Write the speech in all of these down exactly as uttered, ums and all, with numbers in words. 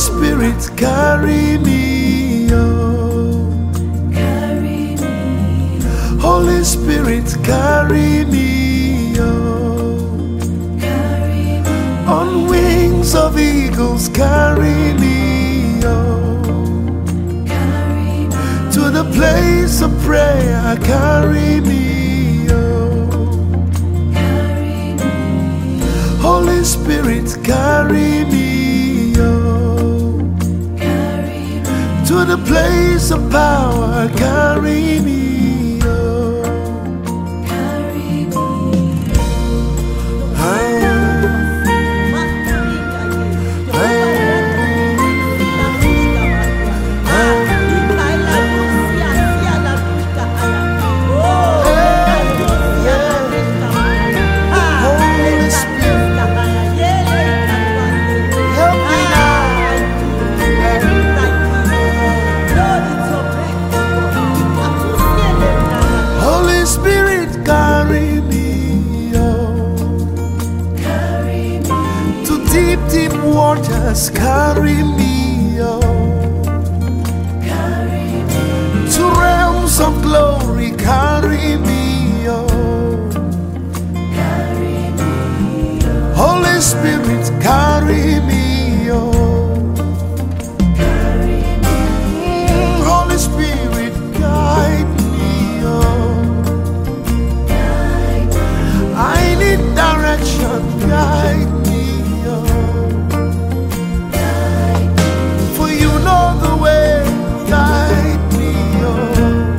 Spirit, carry me, oh. Carry me, Holy Spirit, carry me, oh. carry me, On wings of eagles, carry me, oh. carry me, To the place of prayer, carry me, oh. carry me, Holy Spirit, carry me, oh. carry me, To the place of power, carry me, oh. carry me. Holy Spirit, carry me, oh. Carry me, To deep, deep waters, carry me, oh. carry me, To realms of glory, carry me, oh. carry me, Holy Spirit, carry me, oh. carry me, Mm, Holy Spirit, guide me, oh. guide me, I need direction, guide me, oh. guide me, For you know the way, guide me, oh.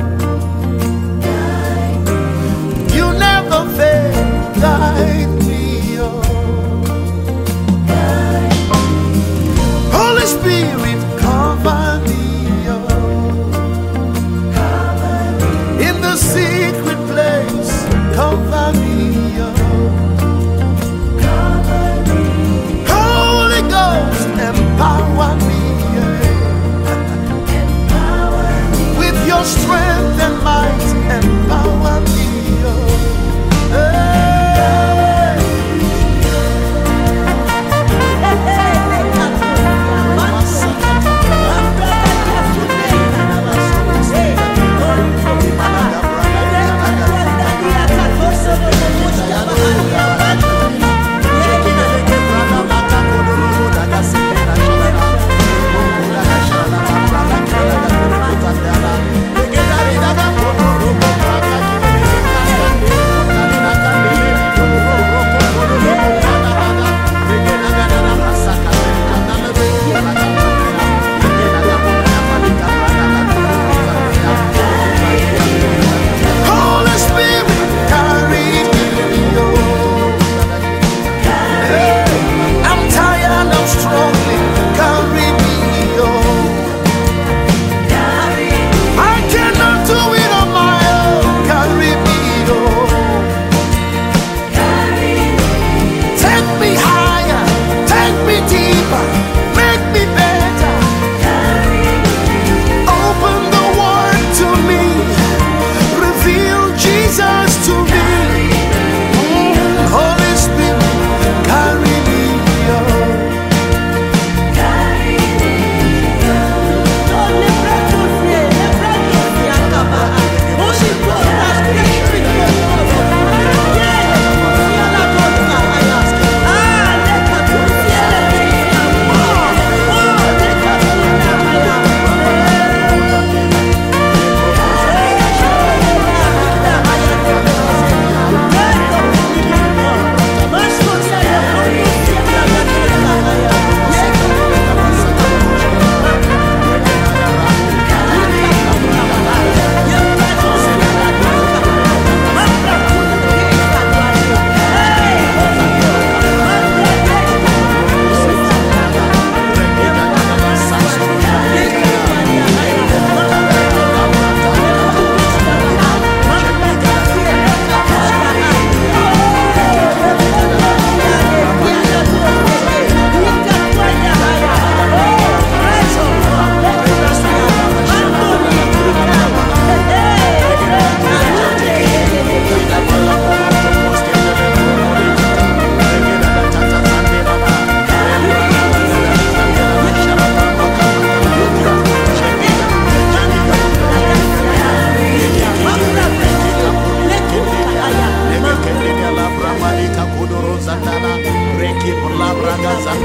guide me, You never fail, guide me, oh. guide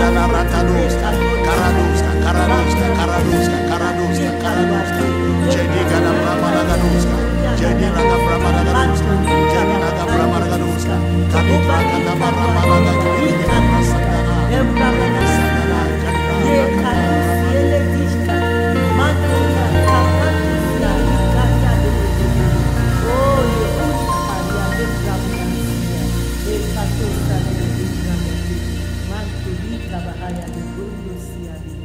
Jadala Ratadoska, Karadoska, Karadoska, Karadoska, Karadoska, Karadoska, Jedigana Bramanagadoska, Jedinaga Bramanagadoska, Jedinaga Bramanagadoska, Kaditra Katabaramanaga, Manto di Kabahaya de Bundo Siabi.